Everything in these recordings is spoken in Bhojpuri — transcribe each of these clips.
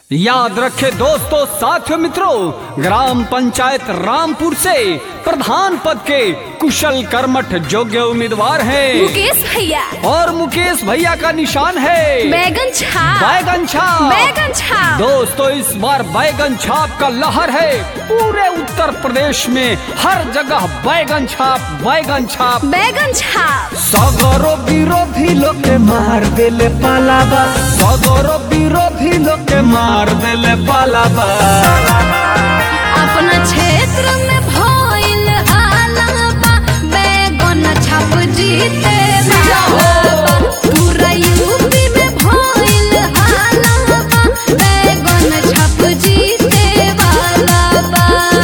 याद रखे दोस्तों, साथियों, मित्रों, ग्राम पंचायत रामपुर से प्रधान पद के कुशल कर्मठ योग्य उम्मीदवार हैं मुकेश भैया। और मुकेश भैया का निशान है बैगन छाप। बैगन छाप। बैगन छाप। दोस्तों, इस बार बैगन छाप का लहर है पूरे उत्तर प्रदेश में, हर जगह बैगन छाप, बैगन छाप, बैगन छाप। सगरो विरोधी लोग के मार देले पालाबा, सगरो विरोधी लोग के मार देले पालाबा। अपना क्षेत्र में भइल हालाबा, बैगन छाप जीते वाला। पूरा यूपी में भइल हालाबा, बैगन छाप जीते वाला बा।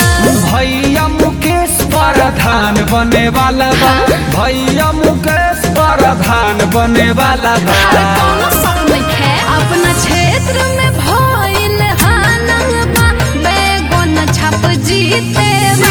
भैया मुकेश प्रधान बने वाला बा, भैया मुकेश प्रधान बने वाला बा। कौनो शक नइखे, अपना क्षेत्र में भइल हालाबा, बैगन छाप जीते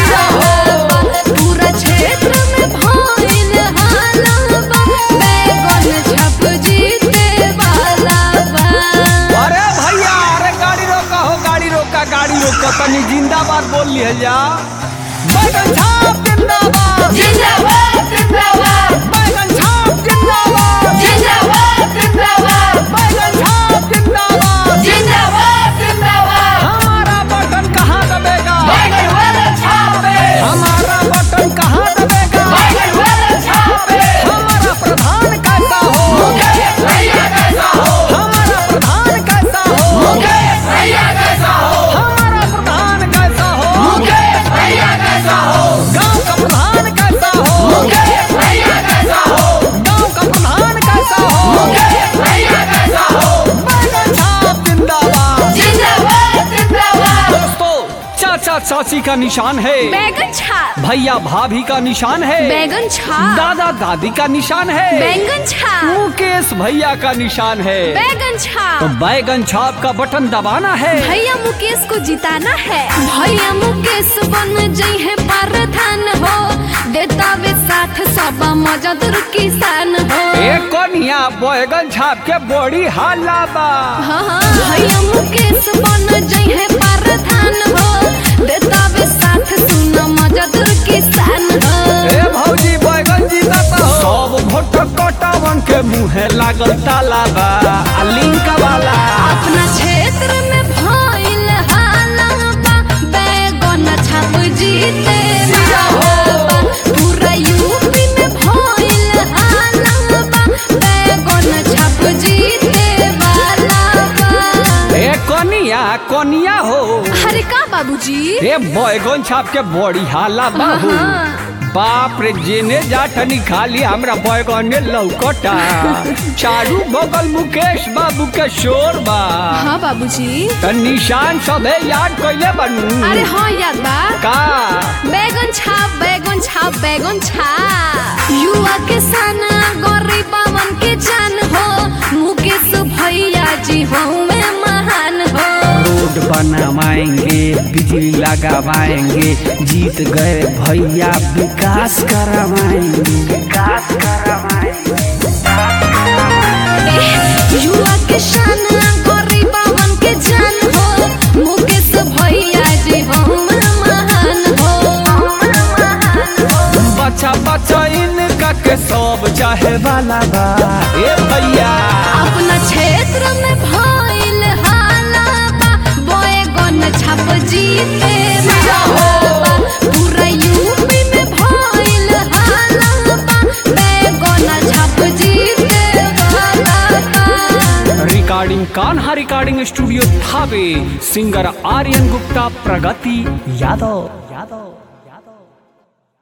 वाला। पूरा क्षेत्र में भइल हालाबा, बैगन छाप जीते वाला बा। अरे भैया, अरे गाड़ी रोका हो, गाड़ी रोका, गाड़ी रोका, तनी जिंदाबाद बोल लिया जा। बैगन छाप जिंदाबाद, जिंदाबाद जिंदाबाद बैगन छाप जिंदाबाद, जिंदाबाद जिंदाबाद बैगन छाप जिंदाबाद। जिंदाबाद जिंदाबाद। हमारा बटन कहाँ दबेगा, बैगन वाला छापे, हमारा बटन कहाँ दबेगा, बैगन वाला छापे। हमारा प्रधान कैसा हो, मुकेश भैया कैसा हो, हमारा प्रधान कैसा हो, मुकेश भैया कैसा हो, हमारा प्रधान कैसा हो, मुकेश भैया कैसा हो, गांव का प्रधान कैसा हो, मुकेश भैया कैसा हो, गांव का प्रधान कैसा हो, मुकेश भैया कैसा हो। बैगन छाप जिंदाबाद। जिंदाबाद जिंदाबाद। दोस्तों, चाचा चाची का निशान है, बैगन छाप, भैया भाभी का निशान है, बैगन छाप, दादा दादी का निशान है, बैंगन छाप, मुकेश भैया का निशान है। बैगन तो छाप। बैगन छाप का बटन दबाना है। भैया मुकेश को जिताना है। भैया मुकेश बन जई है प्रधान हो, देता वे साथ सब मजदूर किसान हो। एक कोनिया बैगन छाप के बड़ी हाला बा। हाँ हाँ, भैया मुकेश बन जई है प्रधान हो, देता वे साथ सुन मजदूर किसान हो। ए भौजी, बैगन जीता हो। सब वोट कटावन के मुँहे लागल ताला बा, आ लिंक वाला। अपना क्षेत्र में भइल हालाबा, बैगन छाप जीते वाला। पूरा यूपी में भइल हालाबा, बैगन छाप जीते वाला बा। ए कोनिया, कोनिया हो। अरे का बाबूजी? ए बैगन छाप के बड़ी हाला बाबू। हाँ। बाप रे, जेने जाटनी खाली हमरा बैगन लौकटा। चारू बगल मुकेश बाबू के शोर बा। हाँ बाबूजी। त निशान सबे याद कइले बनू। अरे हाँ, याद बा। का बैगन छाप, बैगन छाप, बैगन छाप। युवा किसान गरीबवन के जान हो, मुकेश भैया जी हमें महान हो। रोड बनवाएंगे, बिजली लगवाएंगे, जीत गए भैया विकास करवाएंगे, विकास करवाएंगे। युवा किसान गरीबवन के जान हो, मुकेश भैया जी हमें महान हो। बच्चा बच्चा इनका के सब चाहे वाला बा। ए भैया, अपना क्षेत्र में भइल हालाबा, बैगन छाप जीते वाला। पूरा यूपी में भइल हालाबा, बैगन छाप जीते वाला। Recording Kanha recording studio Thawe, singer Aryan Gupta, Pragati Yadav.